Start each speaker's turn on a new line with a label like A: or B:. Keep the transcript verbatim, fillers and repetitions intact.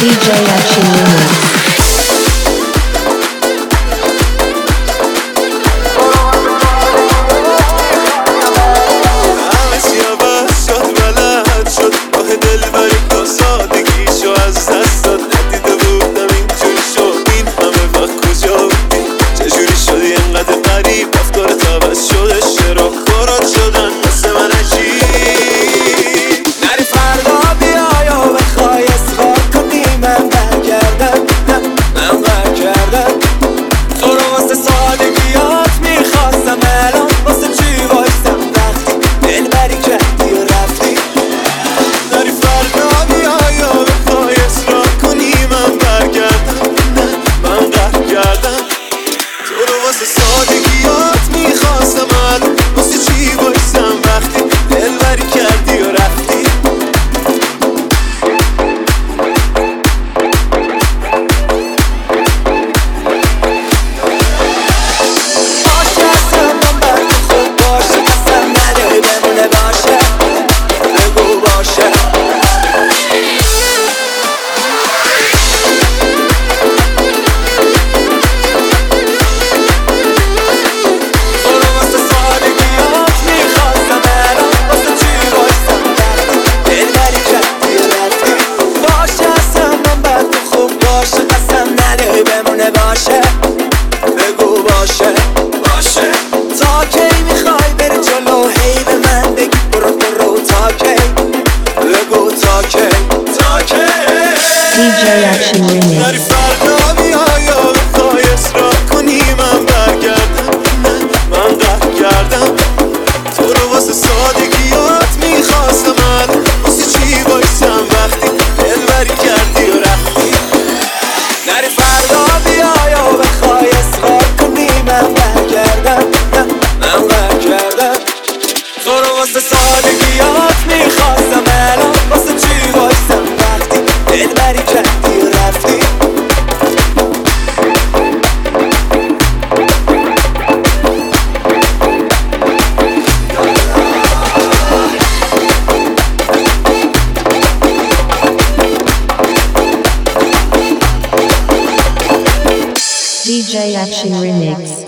A: دی جی Action Remix.
B: باشه بگو باشه باشه تا کی میخوای بری جلو هی به من بگی برو برو تا کی بگو تا کی تا کی
A: دی جی Action Remix.
B: داری فردا بیای یا بخوای اصرار کنی من برگردم من قهر کردم تو رو واسه سادگیات میخواستم من واسه چی بایستم وقتی دلبری کردی و رفتی نری فردا بیای و بخوای اصرار کنی من برگردم من قهر کردم تو رو واسه سادگیات میخواستم الان واسه چی بایستم وقتی دلبری کردی و رفتی
A: دی جی Action Remix.